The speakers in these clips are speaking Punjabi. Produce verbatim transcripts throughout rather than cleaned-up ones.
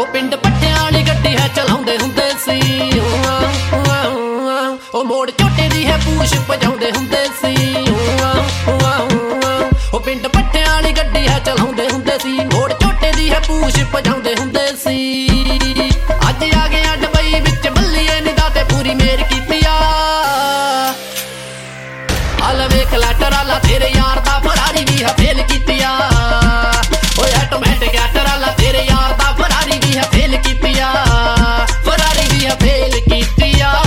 ਪਿੰਡ ਪੱਠਿਆਂ ਵਾਲੀ ਗੱਡੀ ਹੈ ਚਲਾਉਂਦੇ ਹੁੰਦੇ ਸੀ। ਉਹ ਮੋੜ ਝੋਟੇ ਦੀ ਹੈ ਪੂਛ ਭਜਾਉਂਦੇ ਹੁੰਦੇ ਸੀ। ਉਹ ਪਿੰਡ ਪੱਠਿਆਂ ਵਾਲੀ ਗੱਡੀ ਹੈ ਚਲਾਉਂਦੇ ਹੁੰਦੇ ਸੀ। ਮੋੜ ਝੋਟੇ ਦੀ ਹੈ ਪੂਛ ਭਜਾਉਂਦੇ ਹੁੰਦੇ ਸੀ। ਅੱਜ ਆ ਗਿਆ ਡਬਈ ਵਿੱਚ ਬੱਲੀਏ ਨਿਦਾ ਤੇ ਪੂਰੀ ਮੇਰ ਕੀਤੀ ਆ। ਹਲ ਵੇਖ ਲੈ ਟਰਾਲਾ ਤੇਰੇ ਯਾਰ ਦਾ ਫਰਾਰੀ ਵੀ ਹੈ ਫੇਲ ਕੀਤੀ ਆ। ਓਏ ਆਟੋਮੈਟਿਕ ਟਰਾਲਾ ਤੇਰੇ ਯਾਰ ਦਾ ਫਰਾਰੀ ਵੀ ਹੈ ਫੇਲ ਕੀਤੀ ਆ। ਫਰਾਰੀ ਵੀ ਹੈ ਫੇਲ ਕੀਤੀ ਆ।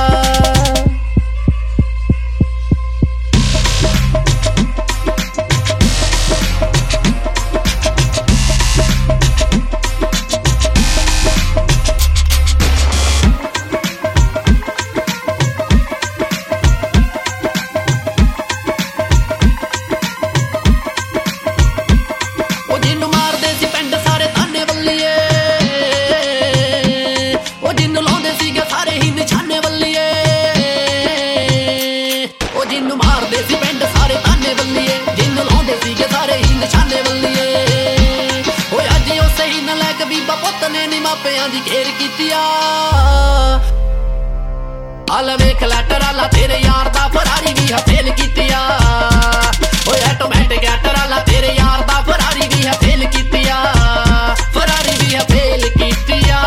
ਮਾਰਦੇ ਸੀ ਪਿੰਡ ਸਾਰੇ ਤਾਨੇ ਬੱਲੀਏ, ਜਿੰਨ ਲਾਉਂਦੇ ਸੀਗੇ ਸਾਰੇ ਹੀ ਨਿਸ਼ਾਨੇ ਬੱਲੀਏ। ਓਏ ਅੱਜ ਉਹ ਸਹੀ ਨਲਾਇਕ ਬੀਬਾ ਪੁੱਤ ਨੇ ਨੀ ਮਾਪਿਆਂ ਦੀ ਖੇਰ ਕੀਤੀ ਆ। ਹਲ ਵੇਖ ਲੈ ਟਰਾਲਾ ਤੇਰੇ ਯਾਰ ਦਾ ਫਰਾਰੀ ਵੀ ਹੈ ਫੇਲ ਕੀਤੀ ਆ। ਓਏ ਆਟੋਮੈਟਿਕ ਟਰਾਲਾ ਤੇਰੇ ਯਾਰ ਦਾ ਫਰਾਰੀ ਵੀ ਹੈ ਫੇਲ ਕੀਤੀ ਆ। ਫਰਾਰੀ ਵੀ ਹੈ ਫੇਲ ਕੀਤੀ ਆ।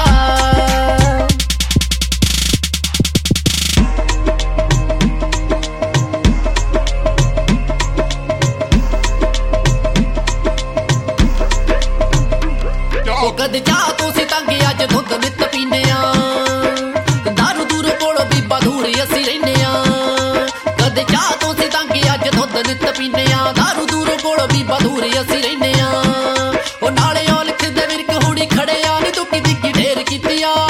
ਕਦੇ ਚਾਹ ਤੋਂ ਸੀ ਤੰਗ ਅੱਜ ਦੁੱਧ ਨਿੱਤ ਪੀਨੇ ਆ। ਦਾਰੂ ਦੂਰ ਕੋਲੋਂ ਬੀਬਾ ਦੂਰ ਅਸੀਂ ਰਹਿੰਦੇ ਆ। ਕਦੇ ਚਾਹ ਤੋਂ ਸੀ ਤੰਗ ਅੱਜ ਦੁੱਧ ਨਿੱਤ ਪੀਨੇ ਆ। ਦਾਰੂ ਦੂਰ ਕੋਲੋਂ ਬੀਬਾ ਦੂਰ ਅਸੀਂ ਰਹਿੰਦੇ ਆ। ਉਹ ਨਾਲੇ ਉਹ ਲਿਖਦੇ ਵਿਰਕ ਹੁਣੀ ਖੜੇ ਆ ਨੀ ਦੁੱਕੀ ਦਿੱਕੀ ਢੇਰ ਕੀਤੀ ਆ।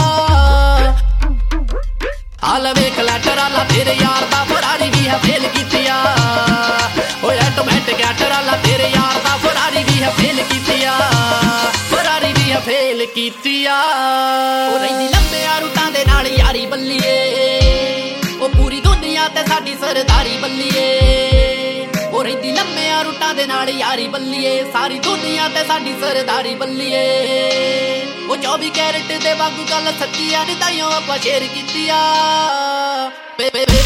ਹਾਲ ਵੇਖ ਲੈ ਟਰਾਲਾ ਤੇਰੇ ਯਾਰ ਦਾ ਫਰਾਰੀ ਵੀ ਹੈ ਫੇਲ ਕੀਤੀ ਆ। ਓਏ ਆਟੋਮੈਟਿਕ ਟਰਾਲਾ ਤੇਰੇ ਯਾਰ ਦਾ ਫਰਾਰੀ ਵੀ ਹੈ ਫੇਲ ਕੀਤੀ ਆ। ਫੇਲ ਕੀਤੀ ਆ। ਉਹ ਰਹਿੰਦੀ ਲੰਬਿਆਂ ਰੂਟਾਂ ਦੇ ਨਾਲ ਯਾਰੀ ਬੱਲੀਏ। ਉਹ ਪੂਰੀ ਦੁਨੀਆ ਤੇ ਸਾਡੀ ਸਰਦਾਰੀ ਬੱਲੀਏ। ਉਹ ਰਹਿੰਦੀ ਲੰਬਿਆਂ ਰੂਟਾਂ ਦੇ ਨਾਲ ਯਾਰੀ ਬੱਲੀਏ। ਸਾਰੀ ਦੁਨੀਆ ਤੇ ਸਾਡੀ ਸਰਦਾਰੀ ਬੱਲੀਏ। ਉਹ ਚੌਵੀ ਕੈਰਟ ਦੇ ਵਾਂਗੂ ਗੱਲ ਸੱਚੀ ਆ ਨੀ ਤਾਈਓ ਆਪਾਂ ਸ਼ੇਅਰ ਕੀਤੀ ਆ।